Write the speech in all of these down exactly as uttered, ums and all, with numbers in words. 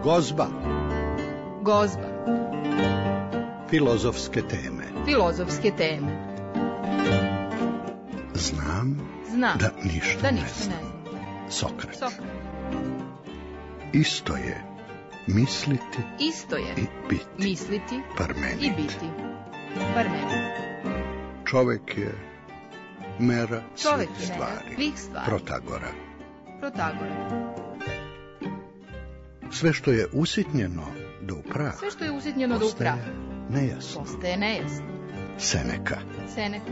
Gozba. Gozba. Filozofske teme. Filozofske teme. Znam, Znam da ništa, da ne, ništa znam. ne znam. Sokrat. Sokrat. Isto je misliti Isto je i biti. misliti Parmenid. i biti. Parmenid. Čovek je mera Čovek svih je mera stvari. svih stvari. Protagora. Protagora. Sve što je usitnjeno do prah, Sve što je usitnjeno do postaje uprah nejasno. postaje nejasno. Seneka. Seneka.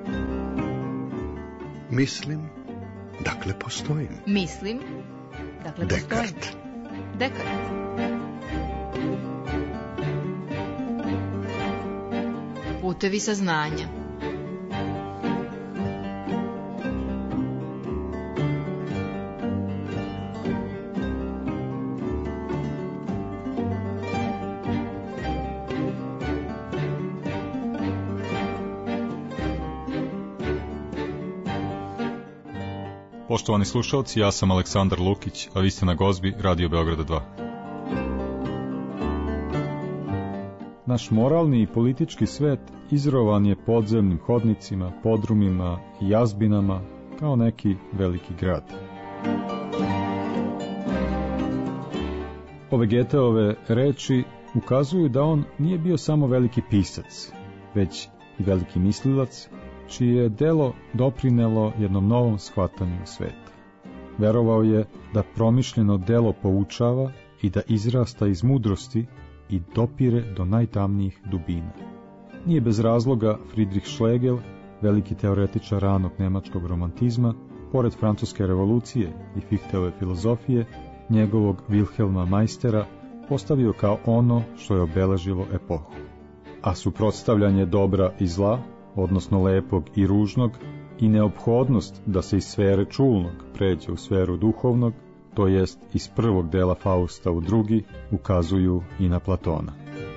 Mislim, dakle postojim. Mislim, dakle postojim. Dekart. Dekart. Putevi saznanja. Poštovani slušalci, ja sam Aleksandar Lukić, a vi ste na Gozbi Radio Beograda dva. Naš moralni i politički svet izrovan je podzemnim hodnicima, podrumima i jazbinama kao neki veliki grad. Ove Goetheove reči ukazuju da on nije bio samo veliki pisac, već i veliki mislilac, čije je delo doprinelo jednom novom shvatanju sveta. Verovao je da promišljeno delo poučava i da izrasta iz mudrosti i dopire do najtamnijih dubina. Nije bez razloga Friedrich Schlegel, veliki teoretičar ranog nemačkog romantizma, pored francuske revolucije i Fichteove filozofije, njegovog Wilhelma Meistera postavio kao ono što je obeležilo epohu. A suprotstavljanje dobra i zla, odnosno lepog i ružnog, i neophodnost da se iz sfere čulnog pređe u sferu duhovnog, to jest iz prvog dela Fausta u drugi, ukazuju i na Platona.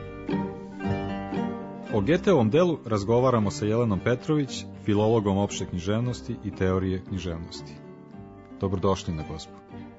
O Goetheovom delu razgovaramo sa Jelenom Petrović, filologom opšte književnosti i teorije književnosti. Dobrodošli na Gozbu.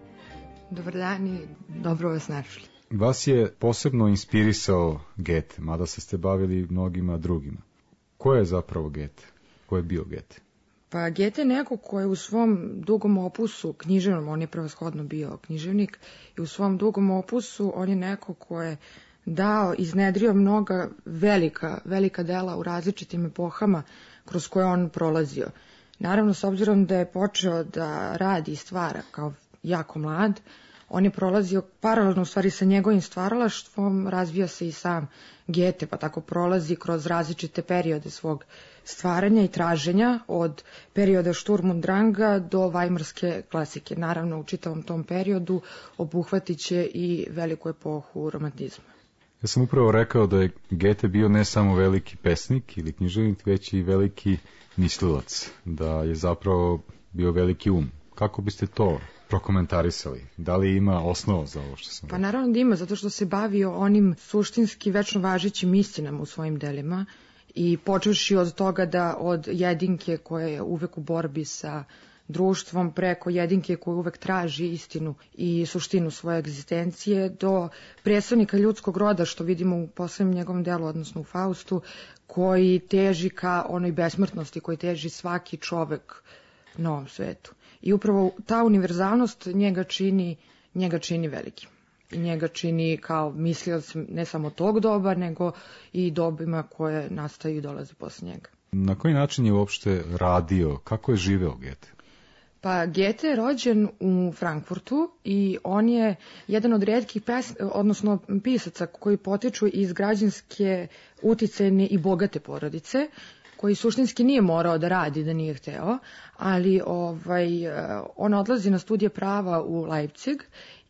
Dobar dan i dobro vas našli. Vas je posebno inspirisao Goethe, mada se ste bavili mnogima drugima. Ko je zapravo Goethe? Ko je bio Goethe? Pa Goethe je neko ko je u svom dugom opusu književnom, on je prevashodno bio književnik, i u svom dugom opusu on je neko ko je dao, iznedrio mnoga velika, velika dela u različitim epohama kroz koje on prolazio. Naravno, s obzirom da je počeo da radi i stvara kao jako mlad, on je prolazio paralelno u stvari sa njegovim stvaralaštvom, razvija se i sam Goethe, pa tako prolazi kroz različite periode svog stvaranja i traženja, od perioda Sturm und Dranga do Weimarske klasike. Naravno, u čitavom tom periodu obuhvatit će i veliku epohu romantizma. Ja sam upravo rekao da je Goethe bio ne samo veliki pesnik ili književnik, već i veliki mislilac, da je zapravo bio veliki um. Kako biste to prokomentarisali? Da li ima osnova za ovo što sam rekao? Pa naravno da ima, zato što se bavio onim suštinski večno važećim istinama u svojim delima i počevši od toga da od jedinke koja je uvek u borbi sa društvom, preko jedinke koja uvek traži istinu i suštinu svoje egzistencije, do predstavnika ljudskog roda, što vidimo u poslednjem njegovom delu, odnosno u Faustu, koji teži ka onoj besmrtnosti, koji teži svaki čovek na ovom svetu. I upravo ta univerzalnost njega čini, njega čini velikim. I njega čini kao mislilac ne samo tog doba, nego i dobima koje nastaju i dolaze posle njega. Na koji način je uopšte radio? Kako je živeo Goethe? Pa Goethe je rođen u Frankfurtu i on je jedan od retkih pes, odnosno pisaca koji potiču iz građanske, uticajne i bogate porodice, koji suštinski nije morao da radi da nije hteo, ali ovaj, on odlazi na studije prava u Leipzig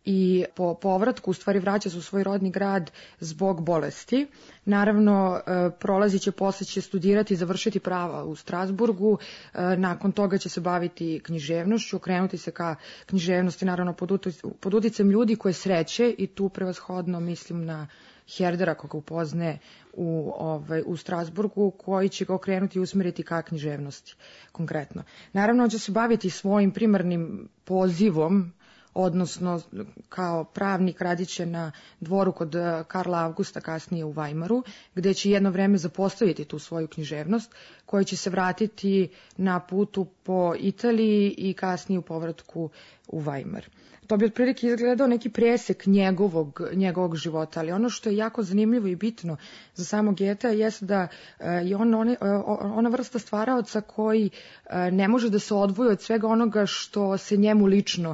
i po povratku u stvari vraća se u svoj rodni grad zbog bolesti. Naravno, prolazit će, posle će studirati i završiti prava u Strasburgu, nakon toga će se baviti književnošću, okrenuti se ka književnosti, naravno pod uticajem ljudi koje sreće, i tu prevashodno mislim na Herdera, koga upozne u, ovaj, u Strasburgu, koji će ga okrenuti i usmeriti ka književnosti konkretno. Naravno, on će se baviti svojim primarnim pozivom, odnosno kao pravnik radit će na dvoru kod Karla Augusta, kasnije u Weimaru, gde će jedno vreme zapostaviti tu svoju književnost, koja će se vratiti na putu po Italiji i kasnije u povratku u Weimar. To bi otprilike izgledao neki presek njegovog, njegovog života, ali ono što je jako zanimljivo i bitno za samog Goethea jeste da je on one, ona vrsta stvaraoca koji ne može da se odvoji od svega onoga što se njemu lično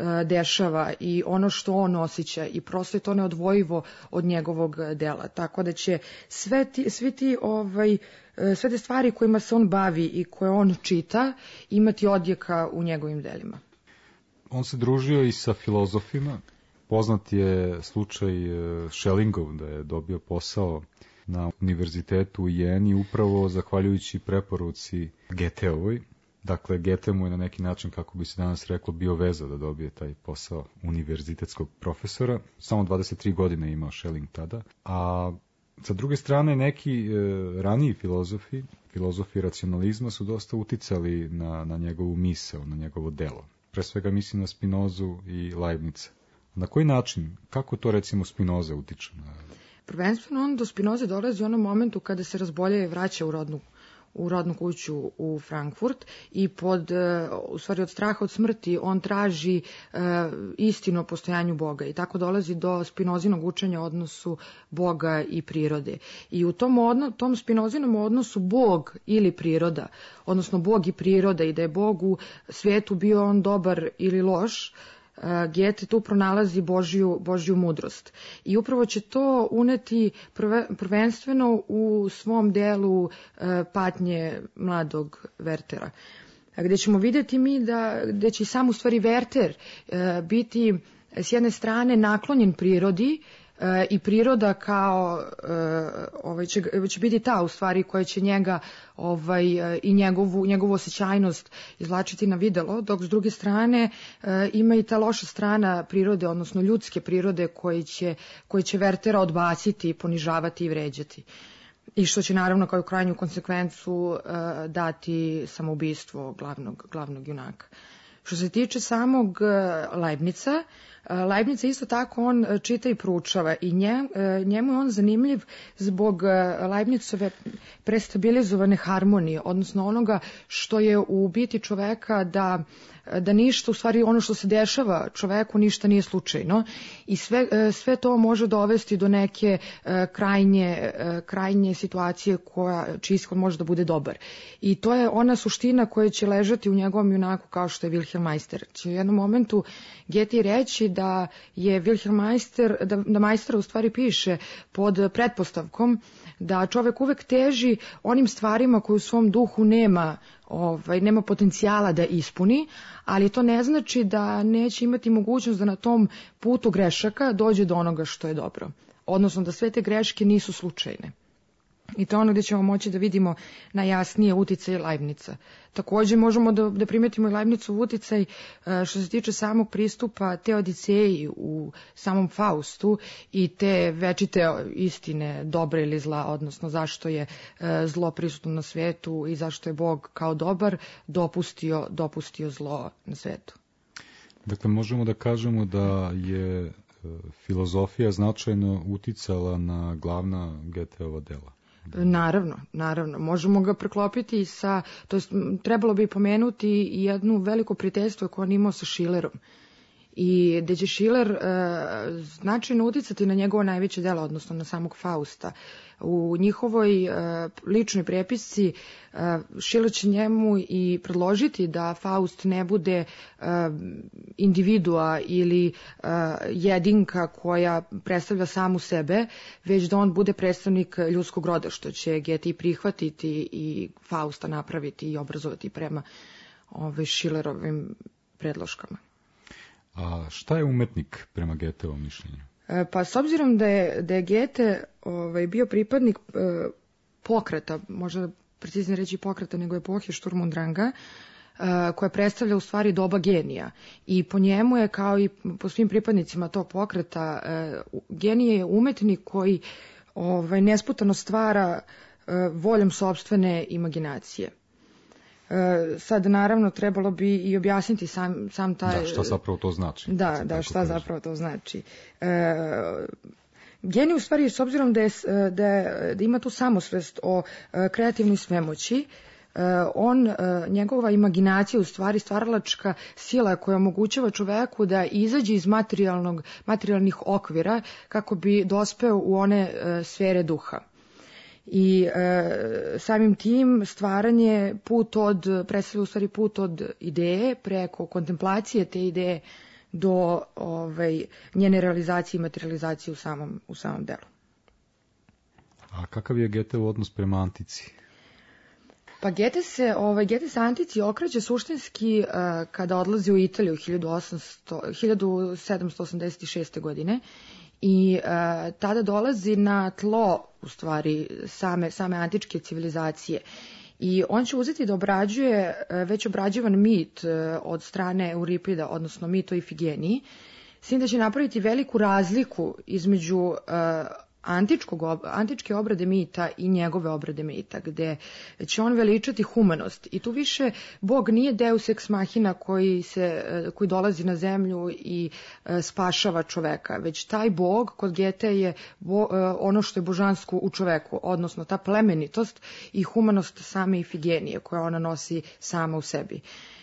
dešava i ono što on osjeća i prosto je to neodvojivo od njegovog dela. Tako da će sve ti, svi ti ovaj, sve te stvari kojima se on bavi i koje on čita imati odjeka u njegovim delima. On se družio i sa filozofima. Poznat je slučaj Schellingov da je dobio posao na univerzitetu u Jeni upravo zahvaljujući preporuci Goetheovoj. Dakle, Goethe mu je na neki način, kako bi se danas reklo, bio veza da dobije taj posao univerzitetskog profesora. Samo dvadeset tri godine imao Schelling tada. A sa druge strane, neki e, raniji filozofi, filozofi racionalizma su dosta uticali na, na njegovu misao, na njegovo delo. Pre svega mislim na Spinozu i Leibniza. Na koji način, kako to recimo Spinoza utiče? Na... Prvenstveno on do Spinoze dolazi u onom momentu kada se razbolje i vraća u rodnu, u rodnu kuću u Frankfurt i pod, u stvari od straha od smrti on traži uh, istinu o postojanju Boga i tako dolazi do Spinozinog učenja o odnosu Boga i prirode. I u tom, odno, tom Spinozinom odnosu Bog ili priroda, odnosno Bog i priroda i da je Bog u svijetu bio on dobar ili loš, Goethe tu pronalazi Božju, Božju mudrost. I upravo će to uneti prve, prvenstveno u svom delu e, patnje mladog Wertera. Gde ćemo vidjeti mi da, gde će sam u stvari Werther e, biti s jedne strane naklonjen prirodi, E, i priroda kao e, ovaj će, će biti ta u stvari koja će njega ovaj, e, i njegovu, njegovu osjećajnost izvlačiti na videlo, dok s druge strane e, ima i ta loša strana prirode, odnosno ljudske prirode koji će, koji će Wertera odbaciti, ponižavati i vređati. I što će naravno kao krajnju konsekvencu e, dati samoubistvo glavnog, glavnog junaka. Što se tiče samog Leibniza, Leibniz isto tako on čita i proučava i nje, njemu je on zanimljiv zbog Leibnizove prestabilizovane harmonije, odnosno onoga što je u biti čoveka da da ništa, u stvari ono što se dešava čoveku ništa nije slučajno i sve, sve to može dovesti do neke krajnje, krajnje situacije koja, čiji ishod može da bude dobar. I to je ona suština koja će ležati u njegovom junaku kao što je Wilhelm Meister. Će u jednom momentu Goethe reći da je Wilhelm Meister, da, da Meister u stvari piše pod pretpostavkom da čovek uvek teži onim stvarima koje u svom duhu nema, ovaj, nema potencijala da ispuni, ali to ne znači da neće imati mogućnost da na tom putu grešaka dođe do onoga što je dobro. Odnosno da sve te greške nisu slučajne. I to je ono gdje ćemo moći da vidimo najjasnije uticaj Leibniza. Također možemo da, da primetimo i Leibnizov uticaj što se tiče samog pristupa te Odiseji u samom Faustu i te večite istine dobre ili zla, odnosno zašto je zlo prisutno na svetu i zašto je Bog kao dobar dopustio, dopustio zlo na svetu. Dakle, možemo da kažemo da je filozofija značajno uticala na glavna Goetheova dela. Naravno, naravno. Možemo ga preklopiti sa, to jest, trebalo bi pomenuti jednu veliko prijateljstvo koje on imao sa Schillerom. I gde će Schiller e, značajno uticati na njegovo najveće delo, odnosno na samog Fausta. U njihovoj e, ličnoj prepisci e, Schiller će njemu i predložiti da Faust ne bude e, individua ili e, jedinka koja predstavlja samu sebe, već da on bude predstavnik ljudskog roda, što će Goethe prihvatiti i Fausta napraviti i obrazovati prema ove Schillerovim predloškama. A šta je umetnik prema Goetheovom mišljenju? E, pa s obzirom da je, da je Goethe ovaj, bio pripadnik e, pokreta, možda preciznije reći pokreta nego epohe Sturm und Dranga, e, koja predstavlja u stvari doba genija. I po njemu je, kao i po svim pripadnicima tog pokreta, e, genije je umetnik koji ovaj, nesputano stvara e, voljom sopstvene imaginacije. E, sad naravno trebalo bi i objasniti sam, sam taj... Da, šta zapravo to znači. Da, da, šta kaže. zapravo to znači. E, genij u stvari, s obzirom da, je, da, je, da ima tu samosvest o kreativnoj svemoći, on, njegova imaginacija, u stvari stvaralačka sila koja omogućava čoveku da izađe iz materijalnog, materijalnih okvira kako bi dospeo u one sfere duha. I e, samim tim stvaranje put od, predstavlja u stvari put od ideje preko kontemplacije te ideje do ovaj, njene realizacije i materializacije u samom, u samom delu. A kakav je Goetheov odnos prema antici? Pa Goethe se, ovaj, Goethe se antici okreće suštinski uh, kada odlazi u Italiju hiljadu sedamsto osamdeset šeste. godine i uh, tada dolazi na tlo, u stvari, same, same antičke civilizacije. I on će uzeti da obrađuje uh, već obrađivan mit uh, od strane Euripida, odnosno mit o Ifigeniji, s tim da će napraviti veliku razliku između uh, Antičkog, antičke obrade mita i njegove obrade mita, gde će on veličati humanost. I tu više Bog nije deus ex machina koji, se, koji dolazi na zemlju i spašava čoveka, već taj Bog kod Goethe je bo, ono što je božansko u čoveku, odnosno ta plemenitost i humanost same Ifigenije koja ona nosi sama u sebi.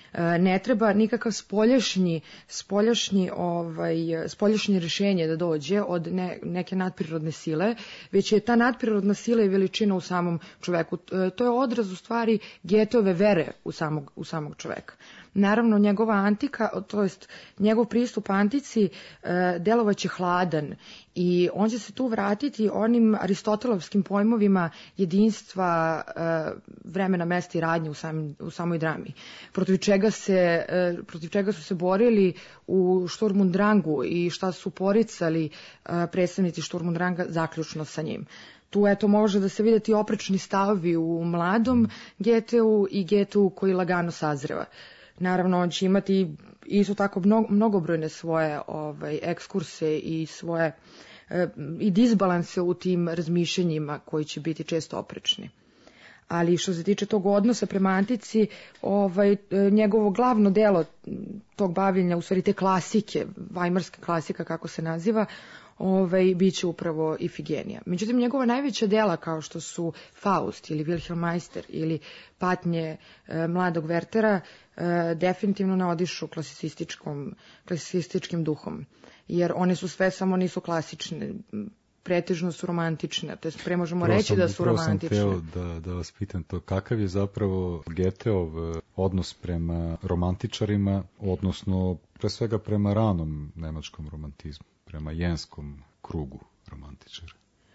Ne treba nikakav spoljašnji, spoljašnji, ovaj, spoljašnje rješenje da dođe od ne, neke nadprirodne sile, već je ta nadprirodna sila i veličina u samom čoveku. To je odraz u stvari Goetheove vere u samog, u samog čoveka. Naravno, njegova antika, to jest njegov pristup antici e, delovaće hladan i on će se tu vratiti onim aristotelovskim pojmovima jedinstva e, vremena, mesta i radnje u, sam, u samoj drami, protiv čega, se, e, protiv čega su se borili u Sturm und Drangu i šta su poricali e, predstavnici Sturm und Dranga zaključno sa njim. Tu eto može da se vidjeti oprečni stavovi u mladom Goetheu i Goetheu koji lagano sazreva. Naravno, on će imati isto tako mnogo, mnogobrojne svoje ovaj, ekskurse i svoje e, i disbalanse u tim razmišljenjima koji će biti često oprečni. Ali što se tiče tog odnosa prema antici, ovaj, njegovo glavno delo tog bavljenja, u stvari te klasike, vajmarska klasika kako se naziva, ovaj, bit će upravo Ifigenija. Međutim, njegova najveća dela kao što su Faust ili Wilhelm Meister ili Patnje e, mladog Wertera e, definitivno naodišu klasicističkom, klasicističkim duhom, jer one su sve samo nisu klasične, pretežno su romantične, to jest pre možemo Prvo reći sam, da su romantične. Prvo sam teo da, da vas pitam to, kakav je zapravo Goetheov odnos prema romantičarima, odnosno pre svega prema ranom nemačkom romantizmu, prema jenskom krugu romantičara?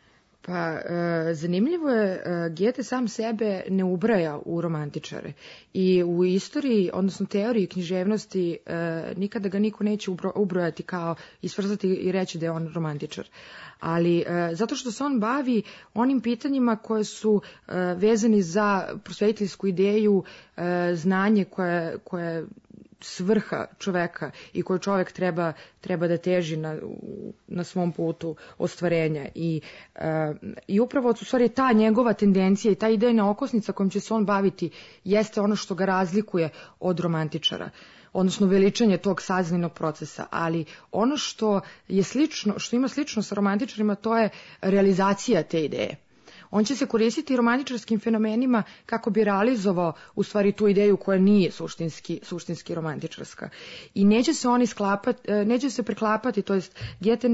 Pa, e, zanimljivo je, e, Goethe sam sebe ne ubraja u romantičare i u istoriji, odnosno teoriji književnosti, e, nikada ga niko neće ubro, ubrojati kao isvrzati i reći da je on romantičar. Ali e, zato što se on bavi onim pitanjima koje su e, vezani za prosvetiteljsku ideju, e, znanje koje, koje svrha čoveka i koju čovek treba, treba da teži na, na svom putu ostvarenja. I, e, i upravo u stvari ta njegova tendencija i ta idejna okosnica kojom će se on baviti jeste ono što ga razlikuje od romantičara, odnosno veličanje tog saznajnog procesa, ali ono što je slično, što ima slično sa romantičarima, to je realizacija te ideje. On će se koristiti romantičarskim fenomenima kako bi realizovao u stvari tu ideju koja nije suštinski, suštinski romantičarska. I neće se oni sklapati, neće se preklapati, to jest Goethe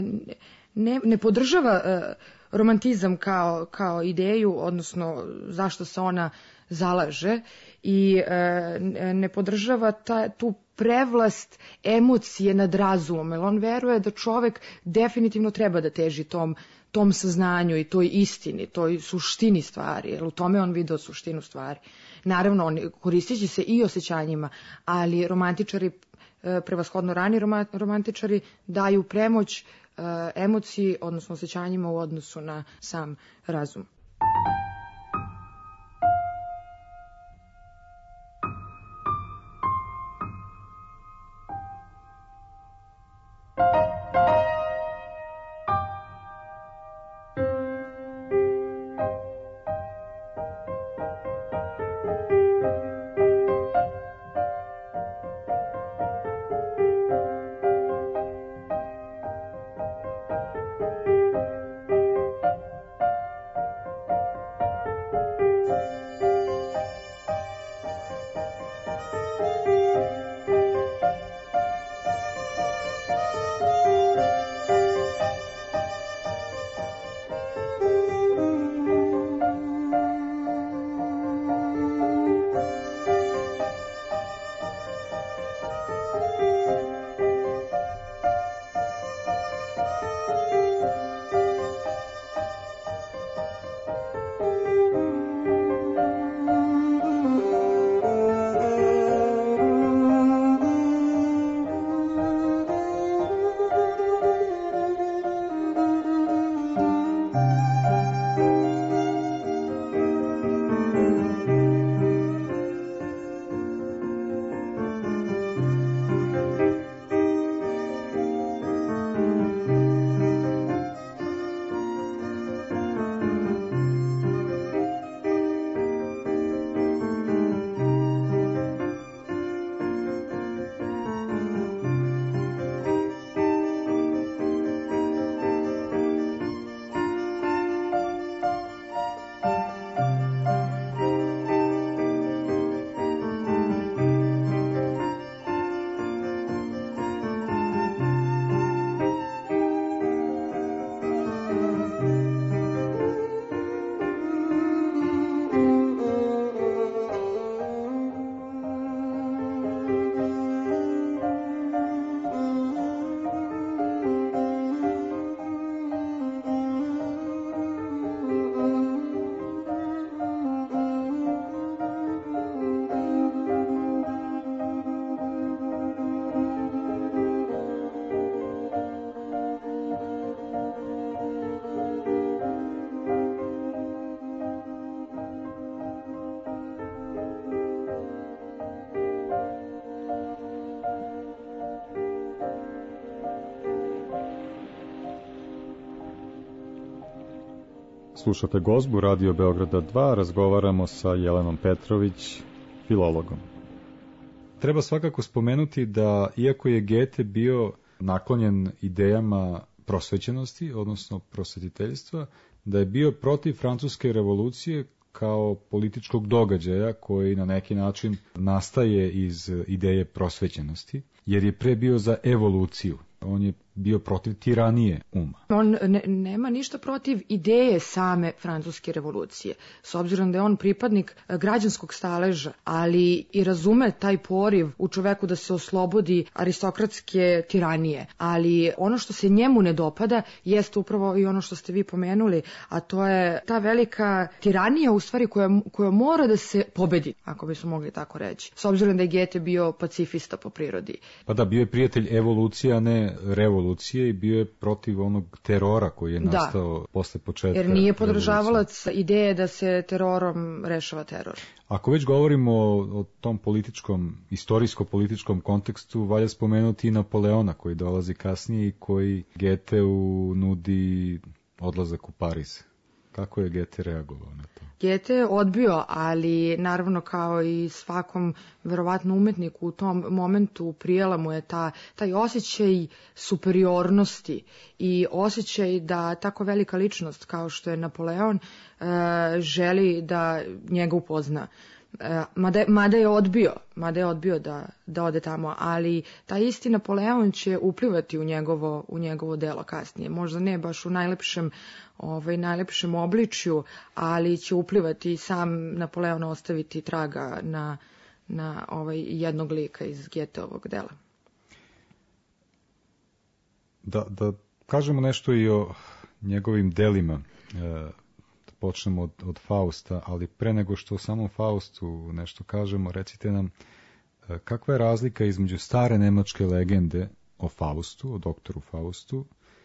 ne, ne podržava romantizam kao, kao ideju, odnosno zašto se ona zalaže i ne podržava ta, tu prevlast emocije nad razumom, jer on veruje da čovek definitivno treba da teži tom tom saznanju i toj istini, toj suštini stvari, jer u tome on vidio suštinu stvari. Naravno, on koristići se i osjećanjima, ali romantičari, prevashodno rani romantičari, daju premoć emociji, odnosno osjećanjima u odnosu na sam razum. Slušate Gozbu Radio Beograda dva, razgovaramo sa Jelenom Petrović, filologom. Treba svakako spomenuti da, iako je Goethe bio naklonjen idejama prosvećenosti, odnosno prosvetiteljstva, da je bio protiv francuske revolucije kao političkog događaja koji na neki način nastaje iz ideje prosvećenosti, jer je pre bio za evoluciju. On je bio protiv tiranije uma. On ne, nema ništa protiv ideje same francuske revolucije, s obzirom da je on pripadnik građanskog staleža, ali i razume taj poriv u čoveku da se oslobodi aristokratske tiranije. Ali ono što se njemu ne dopada jeste upravo i ono što ste vi pomenuli, a to je ta velika tiranija u stvari koja, koja mora da se pobedi, ako bismo mogli tako reći. S obzirom da je Goethe bio pacifista po prirodi. Pa da, bio je prijatelj evolucije, a ne revolucije, i bio je protiv onog terora koji je nastao da. posle početka. Jer nije podržavalac ideje da se terorom rešava teror. Ako već govorimo o, o tom političkom, istorijsko-političkom kontekstu, valja spomenuti i Napoleona koji dolazi kasnije i koji Goetheu nudi odlazak u Pariz. Kako je Goethe reagovao na to? Goethe je odbio, ali naravno kao i svakom verovatno umetniku u tom momentu prijela mu je ta, taj osjećaj superiornosti i osjećaj da tako velika ličnost kao što je Napoleon e, želi da njega upozna. E, mada, mada je odbio, mada je odbio da, da ode tamo, ali taj isti Napoleon će uplivati u njegovo, u njegovo delo kasnije. Možda ne baš u najlepšem ovaj, najlepšem obličju, ali će uplivati i sam Napoleon ostaviti traga na, na ovaj jednog lika iz Goetheovog dela. Da, da kažemo nešto i o njegovim delima. E, da počnemo od, od Fausta, ali pre nego što o samom Faustu nešto kažemo, recite nam e, kakva je razlika između stare nemačke legende o Faustu, o doktoru Faustu,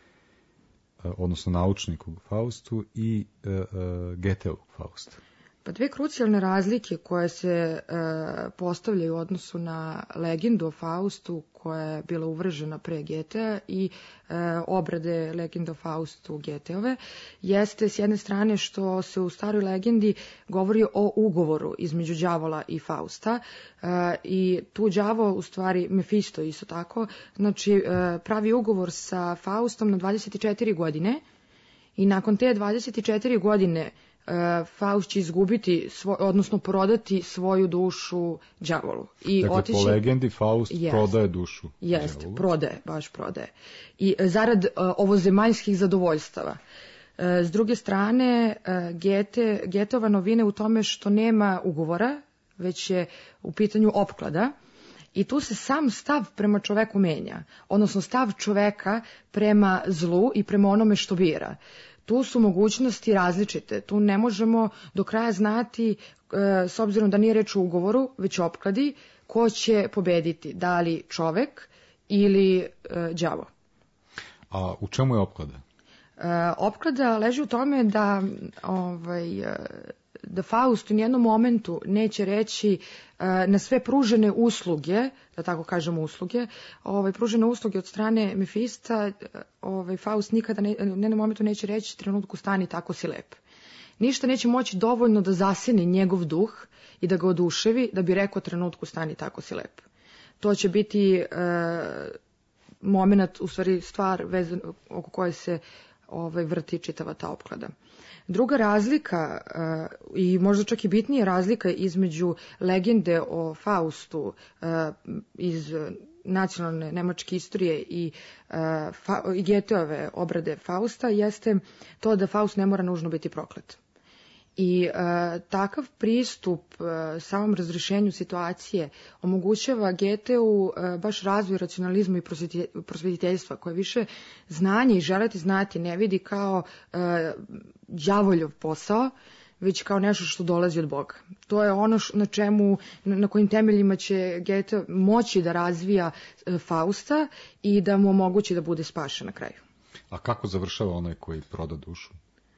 odnosno naučniku Faustu i e, e, Goetheovog Fausta? Pa dve krucijalne razlike koje se e, postavljaju u odnosu na legendu o Faustu koja je bila uvržena pre Goethea i e, obrade legende o Faustu Goetheove jeste s jedne strane što se u staroj legendi govori o ugovoru između đavola i Fausta e, i tu đavo u stvari Mefisto isto tako, znači e, pravi ugovor sa Faustom na dvadeset četiri godine i nakon te dvadeset četiri godine Faust će izgubiti, svoj, odnosno prodati svoju dušu đavolu. I dakle, otići... po legendi Faust jest, prodaje dušu jest, đavolu. prodaje, baš prodaje. I zarad uh, ovozemaljskih zadovoljstava. Uh, s druge strane, uh, Goethe, Goetheova novine u tome što nema ugovora, već je u pitanju opklada. I tu se sam stav prema čoveku menja, odnosno stav čoveka prema zlu i prema onome što bira. Tu su mogućnosti različite, tu ne možemo do kraja znati, e, s obzirom da nije reč o ugovoru, već opkladi, ko će pobediti, da li čovek ili e, đavo. A u čemu je opklada? E, opklada leži u tome da ovaj, da Faust u nijednom momentu neće reći uh, na sve pružene usluge, da tako kažemo usluge, ovaj, pružene usluge od strane Mefista, ovaj, Faust nikada ne, u nijednom momentu neće reći trenutku stani tako si lep. Ništa neće moći dovoljno da zaseni njegov duh i da ga oduševi da bi rekao trenutku stani tako si lep. To će biti uh, moment, u stvari stvar vezan, oko koje se ovaj, vrti čitava ta opklada. Druga razlika uh, i možda čak i bitnija razlika između legende o Faustu uh, iz nacionalne nemačke istorije i, uh, fa, i Goetheove obrade Fausta jeste to da Faust ne mora nužno biti proklet. I uh, takav pristup uh, samom razrešenju situacije omogućava Goetheu uh, baš razvoj racionalizma i prosvetiteljstva koje više znanje i želeti znati ne vidi kao uh, đavoljov posao, već kao nešto što dolazi od Boga. To je ono š, na čemu, na, na kojim temeljima će Goethe moći da razvija uh, Fausta i da mu omogući da bude spašen na kraju. A kako završava onaj koji proda dušu?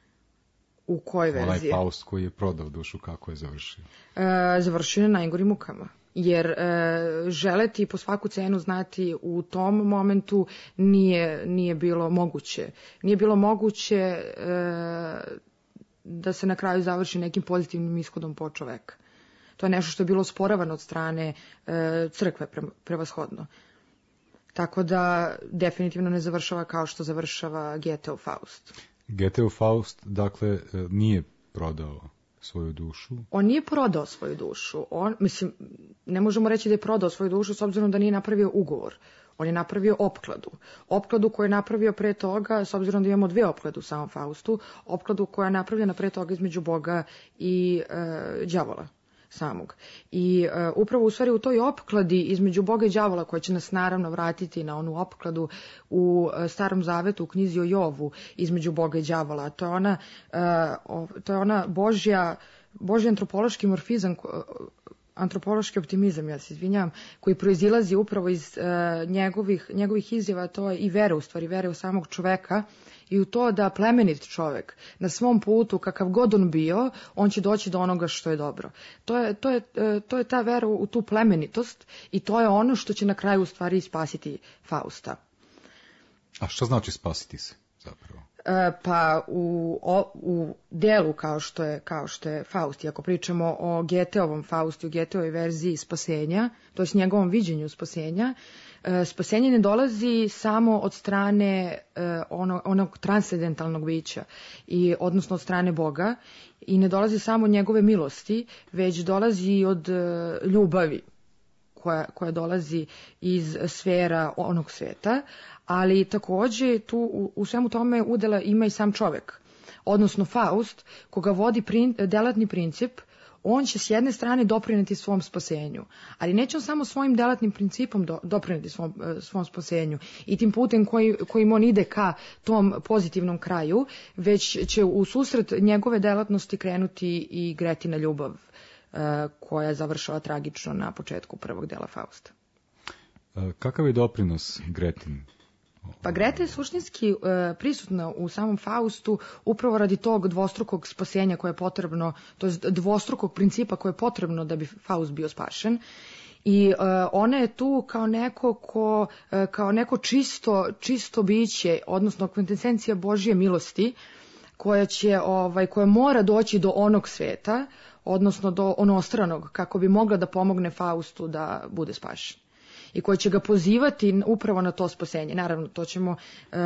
U kojoj verziji? Onaj Faust koji je prodao dušu, kako je završio? E, završio je na najgorim mukama. Jer e, želeti po svaku cenu znati u tom momentu nije, nije bilo moguće. Nije bilo moguće e, da se na kraju završi nekim pozitivnim ishodom po čoveka. To je nešto što je bilo osporavano od strane e, crkve pre, prevashodno. Tako da definitivno ne završava kao što završava Goetheov Faust. Goetheov Faust, dakle, nije prodao svoju dušu? On nije prodao svoju dušu. On, mislim, ne možemo reći da je prodao svoju dušu s obzirom da nije napravio ugovor. On je napravio opkladu. Opkladu koju je napravio pre toga, s obzirom da imamo dve opklade u samom Faustu, opkladu koja je napravljena pre toga između Boga i e, đavola samog. I e, upravo u stvari u toj opkladi između Boga i đavola, koja će nas naravno vratiti na onu opkladu u e, Starom Zavetu, u knjizi o Jovu, između Boga i đavola. To je ona, e, o, to je ona Božja, Božji antropološki morfizam, antropološki optimizam, ja se izvinjam, koji proizilazi upravo iz e, njegovih, njegovih izjava, to je i vere u stvari, vere u samog čoveka, i u to da plemenit čovek na svom putu, kakav god on bio, on će doći do onoga što je dobro. To je, to je, to je ta vera u tu plemenitost i to je ono što će na kraju u stvari spasiti Fausta. A što znači spasiti se zapravo? E, pa u, o, u delu kao što je, kao što je Faust, i ako pričamo o Goetheovom Faustu, Goetheovoj verziji spasenja, to je s njegovom viđenju spasenja, spasenje ne dolazi samo od strane onog, onog transcendentalnog bića, i, odnosno od strane Boga, i ne dolazi samo od njegove milosti, već dolazi od ljubavi koja, koja dolazi iz sfera onog sveta, ali takođe tu u, u svemu tome udela ima i sam čovek, odnosno Faust, koga vodi prin, delatni princip. On će s jedne strane doprineti svom spasenju, ali neće on samo svojim delatnim principom do, doprineti svom, svom spasenju i tim putem koji, kojim on ide ka tom pozitivnom kraju, već će u susret njegove delatnosti krenuti i Gretina ljubav, uh, koja završava tragično na početku prvog dela Fausta. Kakav je doprinos Gretin? Pa Greta je suštinski e, prisutna u samom Faustu upravo radi tog dvostrukog spasenja koje je potrebno, to je dvostrukog principa koje je potrebno da bi Faust bio spašen. I e, ona je tu kao neko ko, e, kao neko čisto, čisto biće, odnosno kvintesencija Božje milosti, koja će, ovaj, koja mora doći do onog sveta, odnosno do onostranog, kako bi mogla da pomogne Faustu da bude spašen, i koji će ga pozivati upravo na to spasenje. Naravno, to ćemo uh,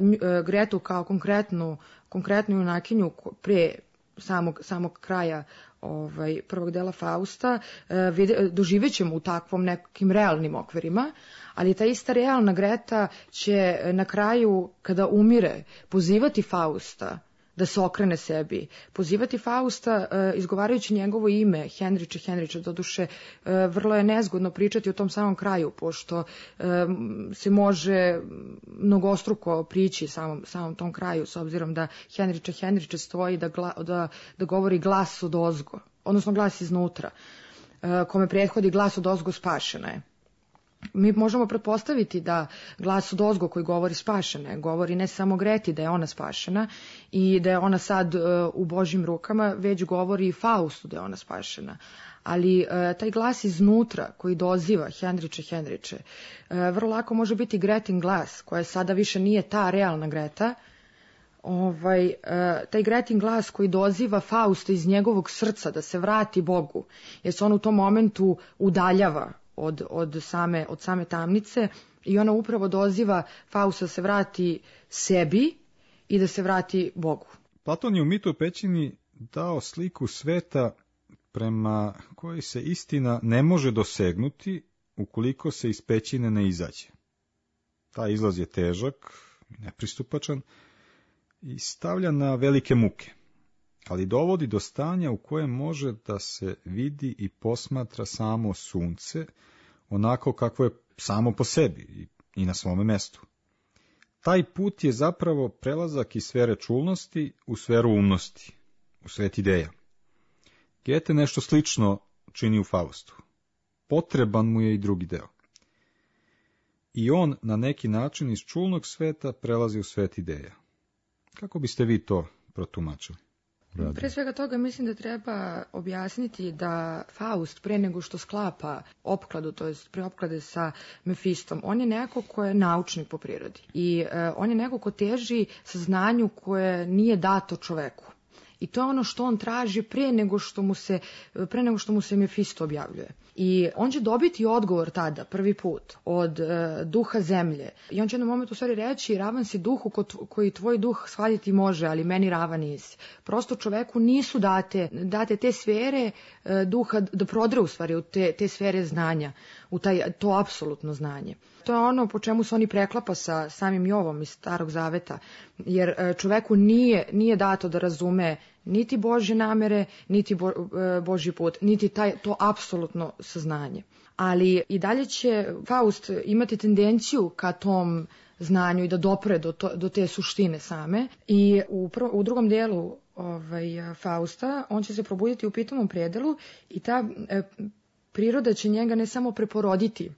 Gretu kao konkretnu, konkretnu junakinju pre samog, samog kraja ovaj, prvog dela Fausta uh, vide, doživjet ćemo u takvom nekim realnim okvirima, ali ta ista realna Greta će na kraju, kada umire, pozivati Fausta da se okrene sebi, pozivati Fausta uh, izgovarajući njegovo ime, Henriče, Henriče. Doduše, uh, vrlo je nezgodno pričati o tom samom kraju, pošto uh, se može mnogostruko prići samom, samom tom kraju, s obzirom da Henriče, Henriče stoji da, gla, da, da govori glas od ozgo, odnosno glas iznutra, uh, kome prethodi glas od ozgo spašena je. Mi možemo pretpostaviti da glas od ozgo koji govori spašena, govori ne samo Greti da je ona spašena i da je ona sad uh, u Božjim rukama, već govori i Faustu da je ona spašena. Ali uh, taj glas iznutra koji doziva Henriče, Henriče, uh, vrlo lako može biti Gretin glas, koja sada više nije ta realna Greta, ovaj, uh, taj Gretin glas koji doziva Fausta iz njegovog srca da se vrati Bogu, jer se on u tom momentu udaljava Od, od, same, od same tamnice, i ona upravo doziva Fausta da se vrati sebi i da se vrati Bogu. Platon je u Mitu o pećini dao sliku sveta prema kojoj se istina ne može dosegnuti ukoliko se iz pećine ne izađe. Taj izlaz je težak, nepristupačan i stavlja na velike muke, ali dovodi do stanja u kojem može da se vidi i posmatra samo sunce, onako kako je samo po sebi i na svome mestu. Taj put je zapravo prelazak iz sfere čulnosti u sferu umnosti, u svet ideja. Goethe nešto slično čini u Faustu. Potreban mu je i drugi deo. I on na neki način iz čulnog sveta prelazi u svet ideja. Kako biste vi to protumačili? Pre svega toga mislim da treba objasniti da Faust pre nego što sklapa opkladu, to jest pre opklade sa Mefistom, on je neko ko je naučnik po prirodi i uh, on je neko ko teži saznanju koje nije dato čoveku. I to je ono što on traži pre nego što mu se, pre nego što mu se Mefisto objavljuje. I on će dobiti odgovor tada, prvi put, od e, duha zemlje. I on će na momentu u stvari reći, ravan si duhu ko, koji tvoj duh shvatiti može, ali meni ravan nisi. Prosto čoveku nisu date, date te sfere e, duha da prodre u stvari u te, te sfere znanja, u taj, to apsolutno znanje. To je ono po čemu se oni preklapa sa samim Jovom iz Starog Zaveta, jer e, čoveku nije, nije dato da razume niti Božje namere, niti bo, e, Božji put, niti taj, to apsolutno saznanje. Ali i dalje će Faust imati tendenciju ka tom znanju i da dopre do, to, do te suštine same. I u, prvo, u drugom delu ovaj, Fausta on će se probuditi u pitomom predelu i ta e, priroda će njega ne samo preporoditi,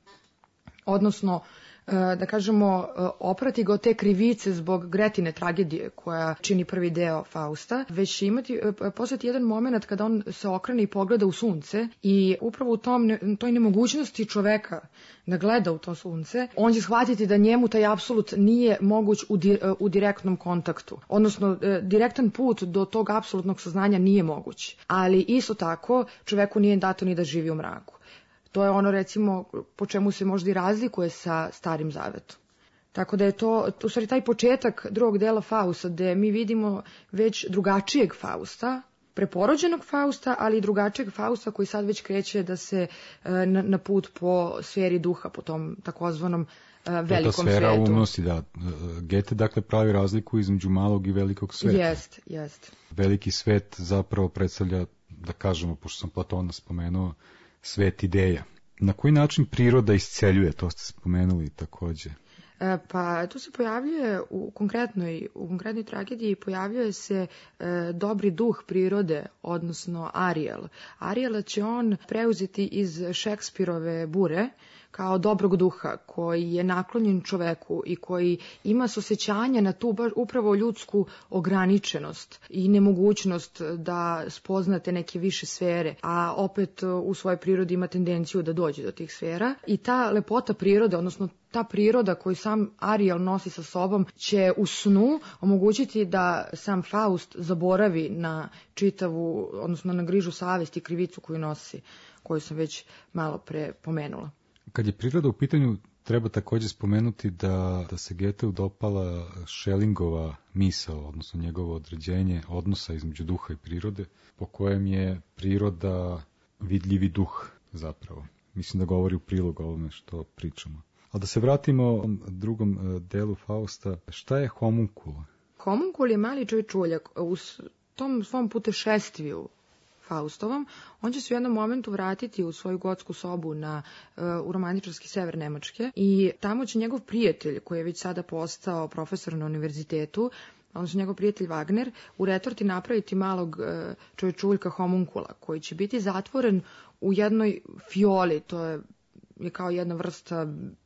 odnosno da kažemo oprati ga od te krivice zbog Gretine tragedije koja čini prvi deo Fausta, već će imati postati jedan moment kada on se okrene i pogleda u sunce i upravo u tom, toj nemogućnosti čoveka da gleda u to sunce, on će shvatiti da njemu taj apsolut nije moguć u, di, u direktnom kontaktu, odnosno direktan put do tog apsolutnog saznanja nije moguć, ali isto tako čoveku nije dato ni da živi u mraku. To je ono, recimo, po čemu se možda i razlikuje sa Starim Zavetom. Tako da je to, u stvari, taj početak drugog dela Fausta, gde mi vidimo već drugačijeg Fausta, preporođenog Fausta, ali i drugačijeg Fausta koji sad već kreće da se na, na put po sferi duha, po tom takozvanom velikom svetu. Ta sfera umnosti, da. Goethe, dakle, pravi razliku između malog i velikog sveta. Jest, jest. Veliki svet zapravo predstavlja, da kažemo, pošto sam Platona spomenuo, svet ideja. Na koji način priroda isceljuje, to ste spomenuli takođe? E, pa tu se pojavljuje u konkretnoj, u konkretnoj tragediji pojavljuje se e, dobri duh prirode, odnosno Ariel. Ariela će on preuzeti iz Šekspirove Bure kao dobrog duha koji je naklonjen čoveku i koji ima osjećanje na tu upravo ljudsku ograničenost i nemogućnost da spoznate neke više sfere, a opet u svojoj prirodi ima tendenciju da dođe do tih sfera. I ta lepota prirode, odnosno ta priroda koju sam Ariel nosi sa sobom, će u snu omogućiti da sam Faust zaboravi na čitavu, odnosno na grižu savesti i krivicu koju nosi, koju sam već malo pre pomenula. Kad je priroda u pitanju, treba takođe spomenuti da, da se Goetheu dopala Schellingova misao, odnosno njegovo određenje odnosa između duha i prirode, po kojem je priroda vidljivi duh zapravo. Mislim da govori u prilog ovome što pričamo. Ali da se vratimo drugom delu Fausta, šta je homunkul? Homunkul je mali čovječuljak. U tom svom putešestviju Faustovom, on će se u jednom momentu vratiti u svoju gotsku sobu na, u romantičarski sever Nemačke i tamo će njegov prijatelj, koji je već sada postao profesor na univerzitetu, odnosno njegov prijatelj Wagner, u retorti napraviti malog čovječuljka homunkula, koji će biti zatvoren u jednoj fioli, to je, je kao jedna vrsta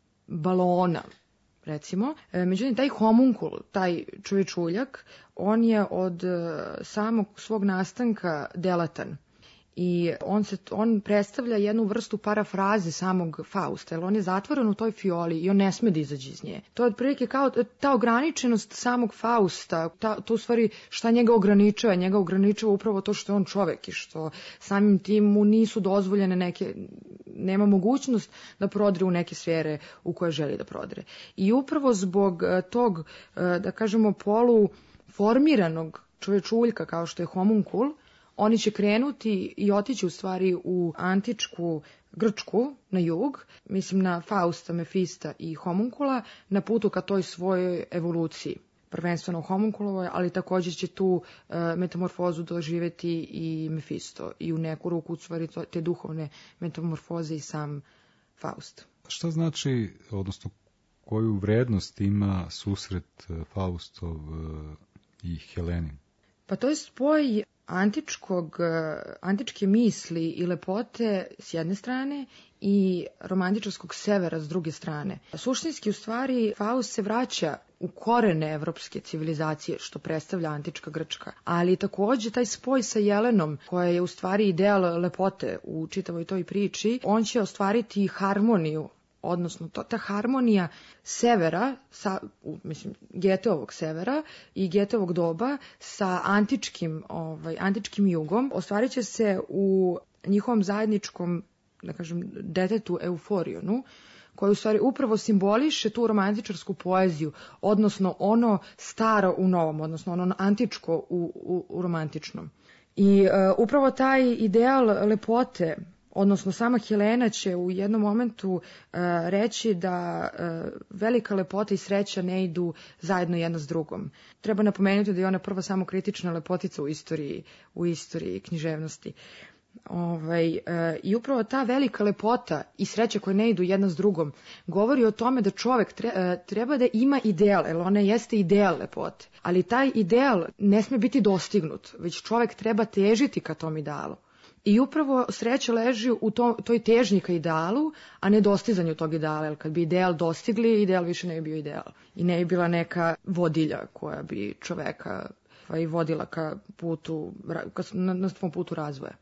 balona, recimo. Međutim, taj homunkul, taj čovječuljak, on je od samog svog nastanka delatan. I on, se, on predstavlja jednu vrstu parafraze samog Fausta, jer on je zatvoren u toj fioli i on ne sme da izađe iz nje. To je otprilike kao ta ograničenost samog Fausta, ta, to u stvari šta njega ograničava, njega ograničava upravo to što je on čovek i što samim tim mu nisu dozvoljene neke, nema mogućnost da prodre u neke sfere u koje želi da prodre. I upravo zbog tog, da kažemo, polu formiranog čovečuljka kao što je homunkul, oni će krenuti i otići u stvari u antičku Grčku na jug, mislim na Fausta, Mefista i homunkula, na putu ka toj svojoj evoluciji. Prvenstveno homunkulovoj, ali također će tu e, metamorfozu doživjeti i Mefisto i u neku ruku u stvari te duhovne metamorfoze i sam Faust. Šta znači, odnosno koju vrednost ima susret Faustov i Helenin? Pa to je spoj antičkog, antičke misli i lepote s jedne strane i romantičarskog severa s druge strane. Suštinski, u stvari, Faust se vraća u korene evropske civilizacije, što predstavlja antička Grčka. Ali također taj spoj sa Jelenom, koja je u stvari ideal lepote u čitavoj toj priči, on će ostvariti harmoniju odnosno to, ta harmonija severa, sa, mislim, Goetheovog severa i Goetheovog doba sa antičkim, ovaj, antičkim jugom, ostvarit će se u njihovom zajedničkom, da kažem, detetu Euforionu, koji u stvari upravo simboliše tu romantičarsku poeziju, odnosno ono staro u novom, odnosno ono antičko u, u, u romantičnom. I uh, upravo taj ideal lepote, odnosno sama Helena će u jednom momentu uh, reći da uh, velika lepota i sreća ne idu zajedno jedna s drugom. Treba napomenuti da je ona prva samokritična lepotica u istoriji, u istoriji književnosti. Ovaj, e, I upravo ta velika lepota i sreća koje ne idu jedna s drugom govori o tome da čovek tre, e, treba da ima ideal, jer ona jeste ideal lepote, ali taj ideal ne sme biti dostignut, već čovek treba težiti ka tom idealu. I upravo sreća leži u to, toj težnji ka idealu, a ne dostizanju tog ideala, jer kad bi ideal dostigli, ideal više ne bi bio ideal. I ne bi bila neka vodilja koja bi čoveka pa, i vodila ka putu, ka, na, na svom putu razvoja.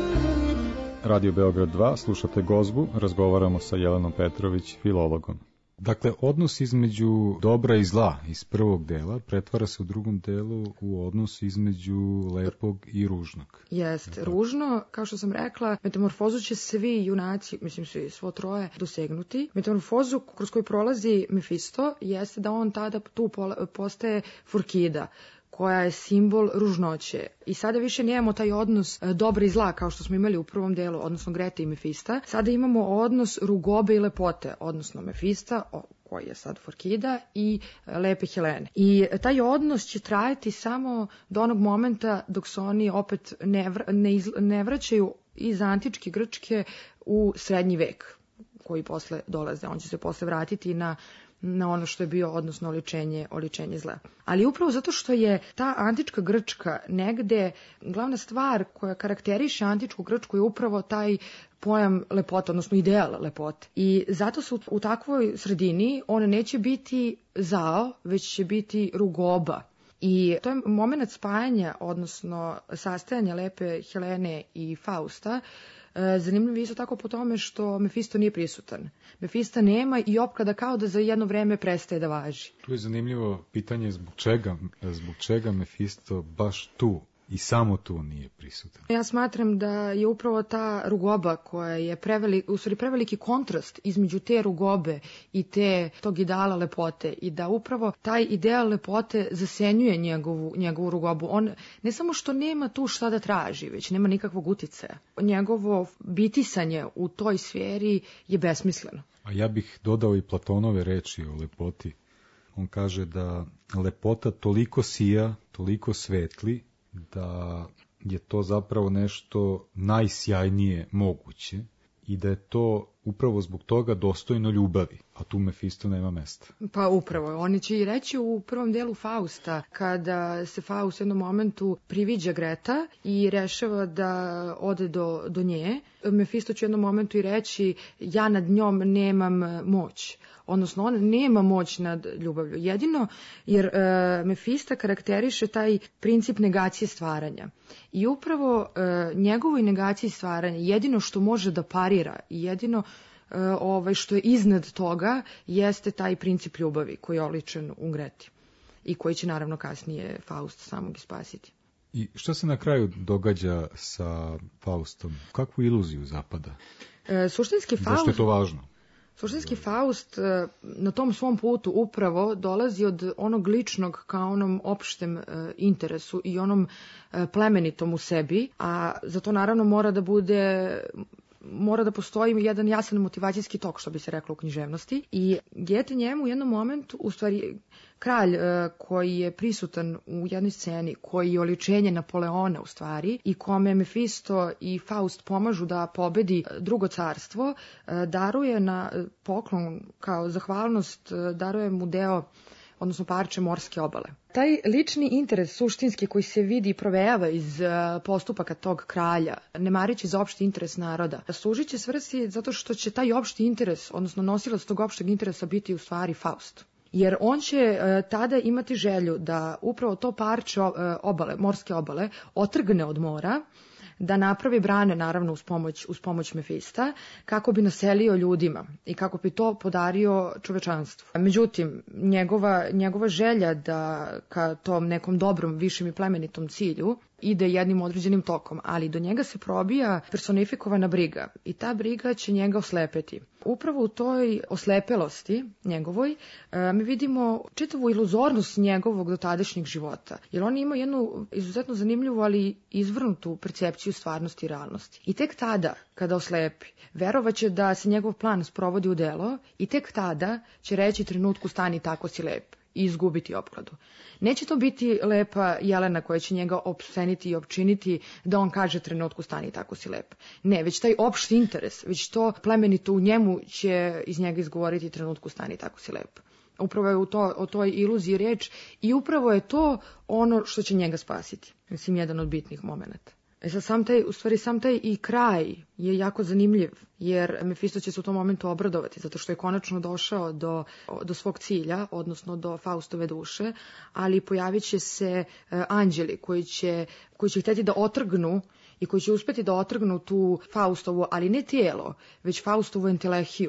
Radio Beograd dva, slušate Gozbu, razgovaramo sa Jelenom Petrović, filologom. Dakle, odnos između dobra i zla iz prvog dela pretvara se u drugom delu u odnos između lepog i ružnog. Jest, ružno, kao što sam rekla, metamorfozu će svi junaci, mislim svi, svo troje, dosegnuti. Metamorfozu kroz koju prolazi Mefisto jeste da on tada tu postaje Forkida, koja je simbol ružnoće. I sada više nemamo taj odnos dobra i zla kao što smo imali u prvom delu, odnosno Grete i Mefista. Sada imamo odnos rugobe i lepote, odnosno Mefista, koji je sad Forkida, i lepe Helene. I taj odnos će trajati samo do onog momenta dok se oni opet ne, vr- ne, iz- ne vraćaju iz antičke Grčke u srednji vek, koji posle dolaze. On će se posle vratiti na na ono što je bio, odnosno oličenje, oličenje zla. Ali upravo zato što je ta antička Grčka negde, glavna stvar koja karakteriše antičku Grčku je upravo taj pojam lepote, odnosno ideal lepote. I zato su u takvoj sredini on neće biti zao, već će biti rugoba. I to je moment spajanja, odnosno sastajanja lepe Helene i Fausta. Zanimljivo je isto tako po tome što Mefisto nije prisutan. Mefista nema i opklada kao da za jedno vreme prestaje da važi. Tu je zanimljivo pitanje zbog čega, zbog čega Mefisto baš tu i samo tu nije prisutan. Ja smatram da je upravo ta rugoba koja je prevelik, u stvari preveliki kontrast između te rugobe i te tog ideala lepote i da upravo taj ideal lepote zasenjuje njegovu, njegovu rugobu. On ne samo što nema tu šta da traži, već nema nikakvog uticaja. Njegovo bitisanje u toj sferi je besmisleno. A ja bih dodao i Platonove reči o lepoti. On kaže da lepota toliko sija, toliko svetli, da je to zapravo nešto najsjajnije moguće i da je to upravo zbog toga dostojno ljubavi, a tu Mefisto nema mesta. Pa upravo, oni će i reći u prvom delu Fausta, kada se Faust u jednom momentu priviđa Greta i rešava da ode do, do nje, Mefisto će u jednom momentu i reći ja nad njom nemam moć. Odnosno, on nema moć nad ljubavlju. Jedino, jer e, Mefista karakteriše taj princip negacije stvaranja. I upravo e, njegovoj negaciji stvaranja, jedino što može da parira i jedino e, ovaj, što je iznad toga, jeste taj princip ljubavi koji je oličen u Greti. I koji će naravno kasnije Faust samog spasiti. I što se na kraju događa sa Faustom? Kakvu iluziju zapada? E, suštinski Faust... Zašto je to važno? Suštinski Faust na tom svom putu upravo dolazi od onog ličnog ka onom opštem interesu i onom plemenitom u sebi, a za to naravno mora da bude... mora da postoji jedan jasan motivacijski tok, što bi se reklo u književnosti. I Goethe njemu u jednom momentu, u stvari kralj koji je prisutan u jednoj sceni, koji je oličenje Napoleona u stvari i kome Mefisto i Faust pomažu da pobedi drugo carstvo, daruje na poklon kao zahvalnost, daruje mu deo, odnosno parče morske obale. Taj lični interes suštinski koji se vidi i provejava iz postupaka tog kralja, ne marići za opšti interes naroda, služit će svrsi zato što će taj opšti interes, odnosno nosilac tog opšteg interesa biti u stvari Faust. Jer on će e, tada imati želju da upravo to parče obale, morske obale otrgne od mora, da napravi brane, naravno, uz pomoć, uz pomoć Mefista, kako bi naselio ljudima i kako bi to podario čovečanstvu. Međutim, njegova, njegova želja da ka tom nekom dobrom, višim i plemenitom cilju ide jednim određenim tokom, ali do njega se probija personifikovana briga i ta briga će njega oslepeti. Upravo u toj oslepelosti njegovoj mi vidimo čitavu iluzornost njegovog dotadašnjeg života, jer on ima jednu izuzetno zanimljivu, ali izvrnutu percepciju stvarnosti i realnosti. I tek tada, kada oslepi, verovaće da se njegov plan sprovodi u delo i tek tada će reći trenutku stani tako si lep i izgubiti opkladu. Neće to biti lepa Jelena koja će njega opseniti i opčiniti da on kaže trenutku stani tako si lep. Ne, već taj opšti interes, već to plemenito u njemu će iz njega izgovoriti trenutku stani tako si lep. Upravo je u to, o toj iluziji reč i upravo je to ono što će njega spasiti. Mislim, jedan od bitnih momenata. E sad, sam taj, u stvari sam taj i kraj je jako zanimljiv, jer Mefisto će se u tom momentu obradovati, zato što je konačno došao do, do svog cilja, odnosno do Faustove duše, ali pojavit će se uh, anđeli koji će, koji će hteti da otrgnu i koji će uspeti da otrgnu tu Faustovu, ali ne tijelo, već Faustovu entelehiju.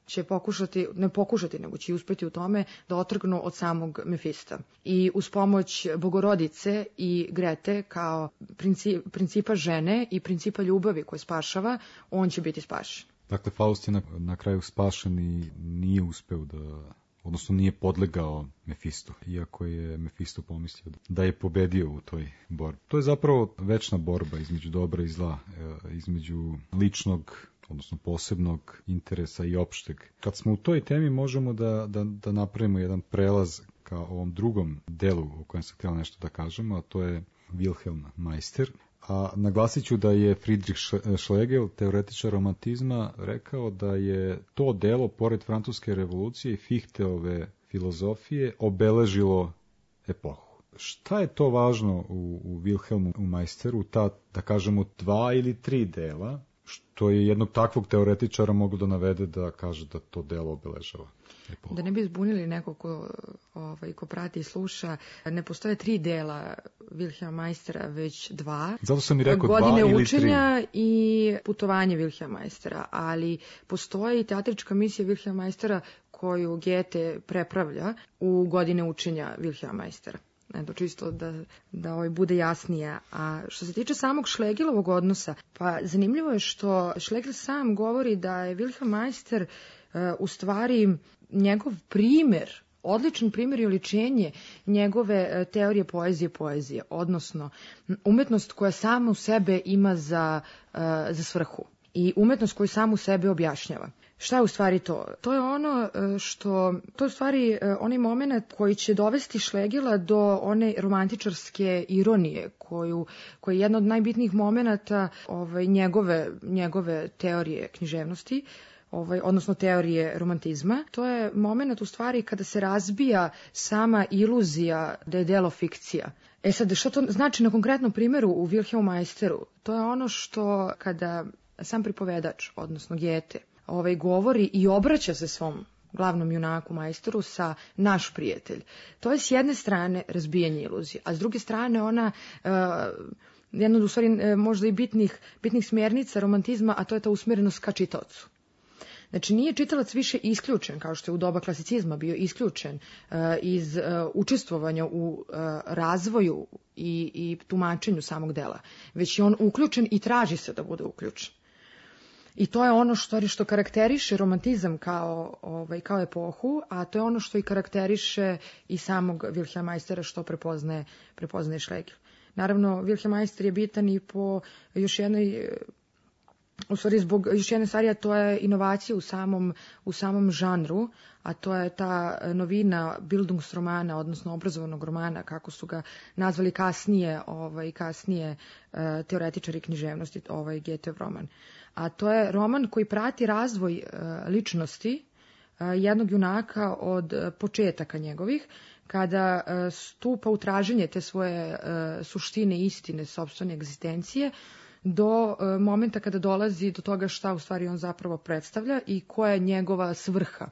će pokušati, ne pokušati, nego će uspeti u tome da otrgnu od samog Mefista. I uz pomoć Bogorodice i Grete kao princip, principa žene i principa ljubavi koje spašava, on će biti spašen. Dakle, Faust je na, na kraju spašen i nije uspeo da, odnosno nije podlegao Mefistu, iako je Mefisto pomislio da je pobedio u toj borbi. To je zapravo večna borba između dobra i zla, između ličnog, odnosno posebnog interesa i opšteg. Kad smo u toj temi, možemo da, da, da napravimo jedan prelaz ka ovom drugom delu o kojem sam htjela nešto da kažemo, a to je Wilhelm Meister. A naglasit ću da je Friedrich Schlegel, teoretičar romantizma, rekao da je to delo, pored francuske revolucije i Fichteove filozofije, obeležilo epohu. Šta je to važno u, u Wilhelmu Meisteru, ta, da kažemo, dva ili tri dela, što je jednog takvog teoretičara moglo da navede da kaže da to delo obeležava epohu? Da ne bi zbunili neko ko, ovaj, ko prati i sluša, ne postoje tri dela Wilhelma Meistera, već dva. Zato sam i rekao Godine dva ili učenja tri. I putovanje Wilhelma Meistera, ali postoji teatrička misija Wilhelma Meistera koju Goethe prepravlja u Godine učenja Wilhelma Meistera. Eto, čisto da, da ovaj bude jasnije. A što se tiče samog Schlegelovog odnosa, pa zanimljivo je što Schlegel sam govori da je Wilhelm Meister uh, u stvari njegov primjer, odličan primjer i oličenje njegove uh, teorije poezije poezije, odnosno umetnost koja sama u sebe ima za, uh, za svrhu i umetnost koju samu sebe objašnjava. Šta je u stvari to? To je ono što, to je u stvari onaj moment koji će dovesti Schlegela do one romantičarske ironije, koju, koji je jedna od najbitnijih momenata ovaj, njegove, njegove teorije književnosti, ovaj, odnosno teorije romantizma. To je moment u stvari kada se razbija sama iluzija da je delo fikcija. E sad, što to znači na konkretnom primjeru u Wilhelmu Meisteru? To je ono što kada sam pripovedač, odnosno Goethe, ovaj, govori i obraća se svom glavnom junaku Meisteru sa naš prijatelj. To je s jedne strane razbijanje iluzije, a s druge strane ona uh, jedna od u stvari uh, možda i bitnih, bitnih smjernica romantizma, a to je ta usmjerenost ka čitaocu. Znači nije čitalac više isključen, kao što je u doba klasicizma bio isključen uh, iz uh, učestvovanja u uh, razvoju i, i tumačenju samog dela, već je on uključen i traži se da bude uključen. I to je ono što, što karakteriše romantizam kao, ovaj, kao epohu, a to je ono što i karakteriše i samog Wilhelma Meistera što prepoznaje, prepoznaje Schlegel. Naravno, Wilhelm Meister je bitan i po još jednoj, u stvari zbog još jedne stvari, a to je inovacija u samom, u samom žanru, a to je ta novina Bildungsromana, odnosno obrazovanog romana, kako su ga nazvali kasnije, ovaj, kasnije uh, teoretičari književnosti, ovaj Goetheov roman. A to je roman koji prati razvoj uh, ličnosti uh, jednog junaka od uh, početaka njegovih, kada uh, stupa u traženje te svoje uh, suštine i istine sopstvene egzistencije, do uh, momenta kada dolazi do toga šta u stvari on zapravo predstavlja i koja je njegova svrha.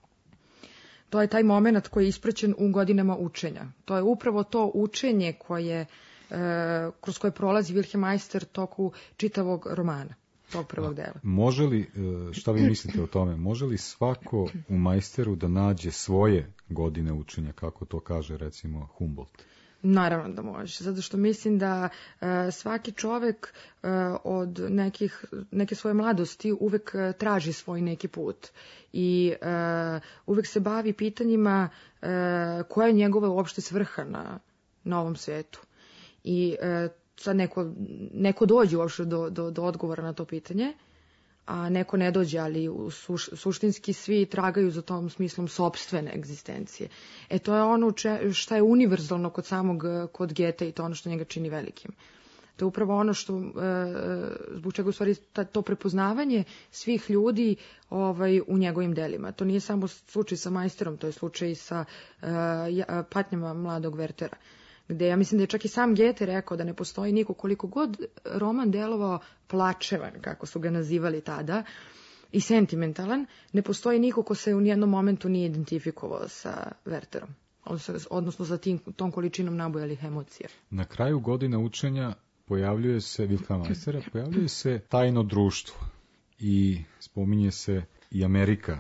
To je taj moment koji je ispraćen u Godinama učenja. To je upravo to učenje koje, uh, kroz koje prolazi Wilhelm Meister toku čitavog romana, tog prvog dela. Može li, šta vi mislite o tome, može li svako u Meisteru da nađe svoje godine učenja, kako to kaže recimo Humboldt? Naravno da može, zato što mislim da uh, svaki čovek uh, od nekih, neke svoje mladosti uvek uh, traži svoj neki put i uh, uvek se bavi pitanjima uh, koja je njegova uopšte svrha na, na ovom svetu. I uh, sad neko, neko dođe uopšte do, do, do odgovora na to pitanje, a neko ne dođe, ali u suš, suštinski svi tragaju za tom smislom sopstvene egzistencije. E to je ono če, šta je univerzalno kod samog, kod Goethe i to ono što njega čini velikim. To je upravo ono što, e, zbog čega u stvari ta, to prepoznavanje svih ljudi ovaj, u njegovim delima. To nije samo slučaj sa Meisterom, to je slučaj sa e, patnjama mladog Wertera, gde ja mislim da je čak i sam Goethe rekao da ne postoji niko, koliko god roman delovao plačevan, kako su ga nazivali tada, i sentimentalan, ne postoji niko ko se u nijednom momentu nije identifikovao sa Werterom, odnosno sa tim, tom količinom nabojalih emocija. Na kraju Godina učenja pojavljuje se, Wilhelma Meistera, pojavljuje se tajno društvo i spominje se i Amerika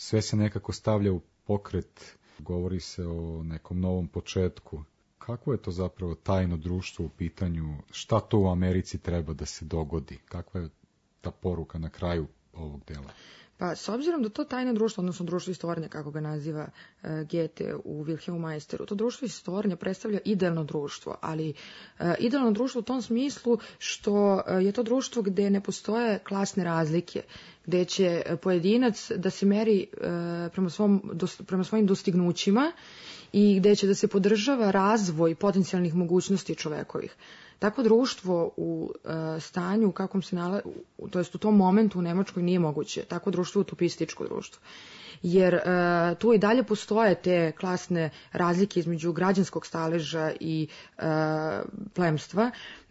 sve se nekako stavlja u pokret, govori se o nekom novom početku. Kako je to zapravo tajno društvo u pitanju? Šta to u Americi treba da se dogodi? Kakva je ta poruka na kraju ovog dela? Pa, s obzirom da to tajno društvo, odnosno društvo istvornja, kako ga naziva uh, Goethe u Wilhelmu Meisteru, to društvo istvornja predstavlja idealno društvo, ali uh, idealno društvo u tom smislu što uh, je to društvo gde ne postoje klasne razlike, gde će pojedinac da se meri uh, prema, svom, dos, prema svojim dostignućima i gde će da se podržava razvoj potencijalnih mogućnosti čovekovih. Takvo društvo u uh, stanju u kakvom se nalazi, to jest u tom momentu u Nemačkoj nije moguće. Takvo društvo je utopističko društvo. Jer uh, tu i dalje postoje te klasne razlike između građanskog staleža i uh, plemstva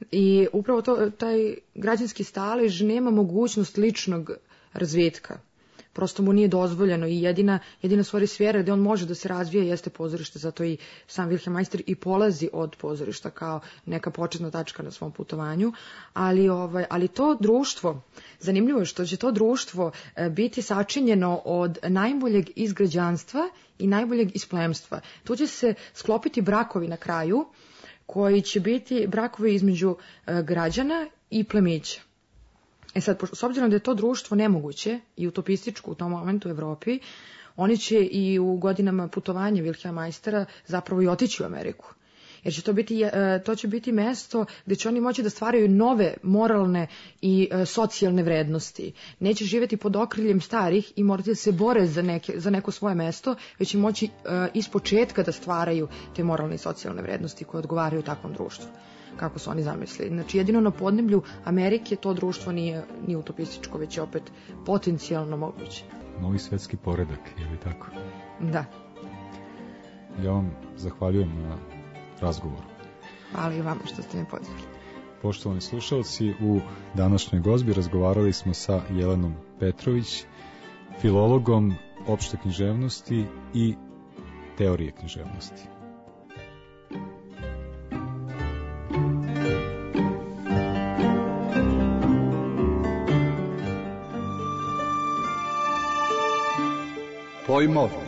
i upravo to, taj građanski stalež nema mogućnost ličnog razvitka. Prosto mu nije dozvoljeno i jedina, jedina stvari sfera gde on može da se razvije jeste pozorište, zato i sam Wilhelm Meister i polazi od pozorišta kao neka početna tačka na svom putovanju, ali, ovaj, ali to društvo, zanimljivo je što će to društvo biti sačinjeno od najboljeg iz građanstva i najboljeg iz plemstva. Tu će se sklopiti brakovi na kraju, koji će biti brakovi između građana i plemića. E sad, s obzirom da je to društvo nemoguće i utopističko u tom momentu u Evropi, oni će i u godinama putovanja Wilhelma Meistera zapravo i otići u Ameriku. Jer će to biti, to će biti mesto gde će oni moći da stvaraju nove moralne i socijalne vrednosti. Neće živjeti pod okriljem starih i morati da se bore za, neke, za neko svoje mesto, već će moći iz početka da stvaraju te moralne i socijalne vrednosti koje odgovaraju takvom društvu, kako su oni zamislili. Znači, jedino na podneblju Amerike to društvo nije, nije utopističko, već je opet potencijalno moguće. Novi svetski poredak, je li tako? Da. Ja vam zahvaljujem na razgovoru. Hvala i vama što ste me pozvali. Poštovani slušalci, u današnjoj gozbi razgovarali smo sa Jelenom Petrović, filologom opšte književnosti i teorije književnosti. Pojmovnik.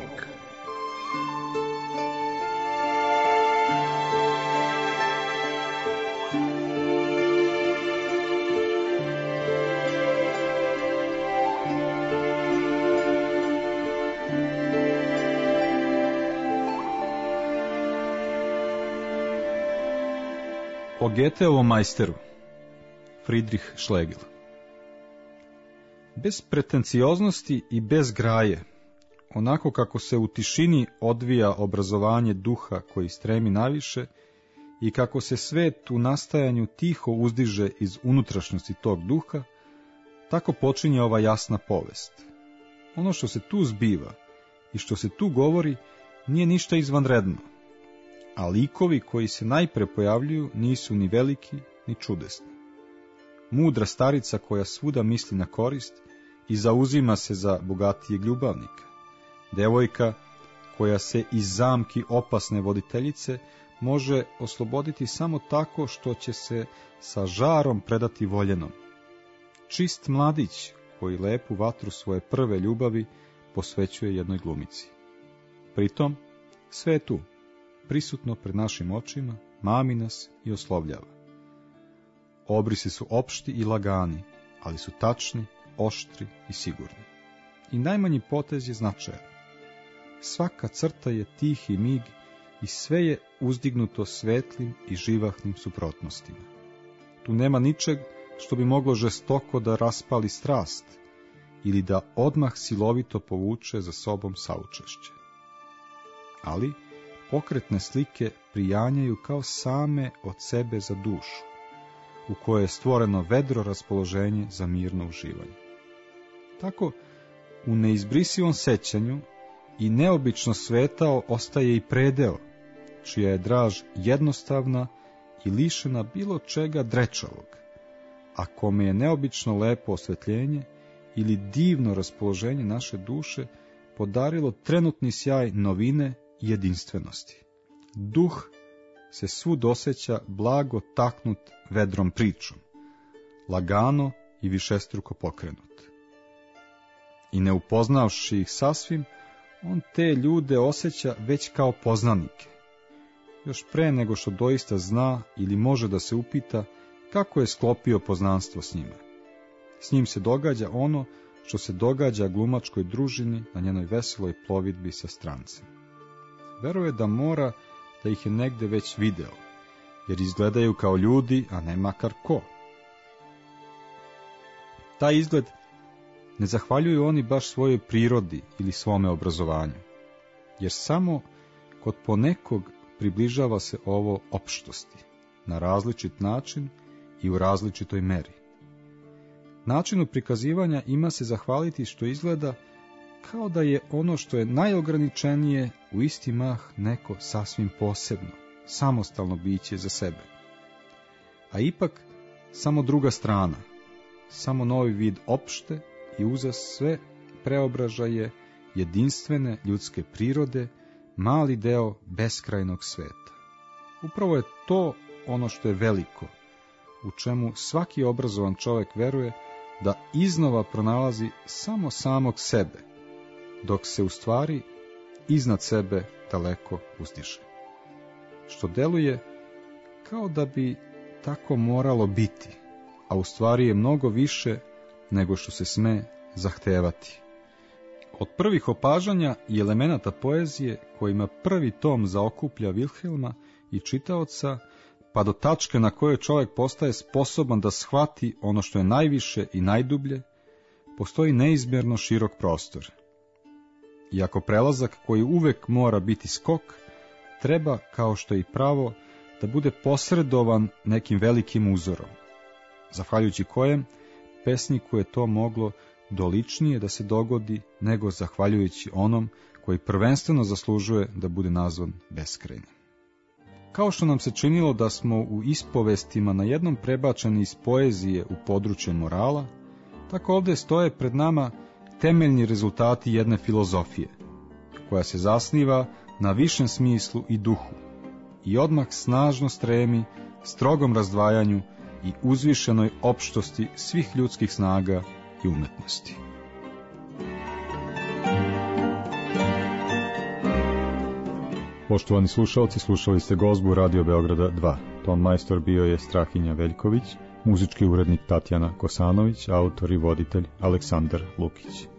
O Goetheovom majsteru, Friedrich Schlegel. Bez pretencioznosti i bez graje, onako kako se u tišini odvija obrazovanje duha koji stremi naviše i kako se svet u nastajanju tiho uzdiže iz unutrašnjosti tog duha, tako počinje ova jasna povest. Ono što se tu zbiva i što se tu govori nije ništa izvanredno, a likovi koji se najpre pojavljuju nisu ni veliki ni čudesni. Mudra starica koja svuda misli na korist i zauzima se za bogatijeg ljubavnika. Devojka koja se iz zamki opasne voditeljice može osloboditi samo tako što će se sa žarom predati voljenom. Čist mladić koji lepu vatru svoje prve ljubavi posvećuje jednoj glumici. Pritom sve je tu, prisutno pred našim očima, mami nas i oslovljava. Obrisi su opšti i lagani, ali su tačni, oštri i sigurni. I najmanji potez je značajan. Svaka crta je tihi mig i sve je uzdignuto svetlim i živahnim suprotnostima. Tu nema ničeg što bi moglo žestoko da raspali strast ili da odmah silovito povuče za sobom saučešće. Ali pokretne slike prijanjaju kao same od sebe za dušu, u kojoj je stvoreno vedro raspoloženje za mirno uživanje. Tako, u neizbrisivom sećanju i neobično svetao ostaje i predeo, čija je draž jednostavna i lišena bilo čega drečavog, a kome je neobično lepo osvetljenje ili divno raspoloženje naše duše podarilo trenutni sjaj novine i jedinstvenosti. Duh se svud osjeća blago taknut vedrom pričom, lagano i višestruko pokrenut. i ne upoznavši ih sasvim, on te ljude osjeća već kao poznanike, još pre nego što doista zna ili može da se upita kako je sklopio poznanstvo s njima. S njim se događa ono što se događa glumačkoj družini na njenoj veseloj plovidbi sa strancem. Veruje da mora da ih je negde već video, jer izgledaju kao ljudi, a ne makar ko. Taj izgled ne zahvaljuju oni baš svojoj prirodi ili svome obrazovanju, jer samo kod ponekog približava se ovo opštosti, na različit način i u različitoj meri. Načinu prikazivanja ima se zahvaliti što izgleda kao da je ono što je najograničenije u isti mah neko sasvim posebno, samostalno biće za sebe. A ipak samo druga strana, samo novi vid opšte i uza sve preobražaje jedinstvene ljudske prirode, mali deo beskrajnog sveta. Upravo je to ono što je veliko, u čemu svaki obrazovan čovjek veruje da iznova pronalazi samo samog sebe, dok se u stvari iznad sebe daleko uzdiže. Što deluje kao da bi tako moralo biti, a u stvari je mnogo više nego što se sme zahtevati. Od prvih opažanja i elemenata poezije kojima prvi tom zaokuplja Vilhelma i čitaoca, pa do tačke na kojoj čovjek postaje sposoban da shvati ono što je najviše i najdublje, postoji neizmjerno širok prostor. Iako prelazak koji uvek mora biti skok, treba, kao što je i pravo, da bude posredovan nekim velikim uzorom, zahvaljujući kojem pesniku je to moglo doličnije da se dogodi nego zahvaljujući onom koji prvenstveno zaslužuje da bude nazvan beskrajnim. Kao što nam se činilo da smo u ispovestima na jednom prebačeni iz poezije u područje morala, tako ovdje stoje pred nama temeljni rezultati jedne filozofije, koja se zasniva na višem smislu i duhu, i odmah snažno stremi strogom razdvajanju i uzvišenoj opštosti svih ljudskih snaga i umetnosti. Poštovani slušalci, slušali ste Gozbu Radio Beograda dva. Ton majstor bio je Strahinja Veljković, muzički urednik Tatjana Kosanović, autor i voditelj Aleksandar Lukić.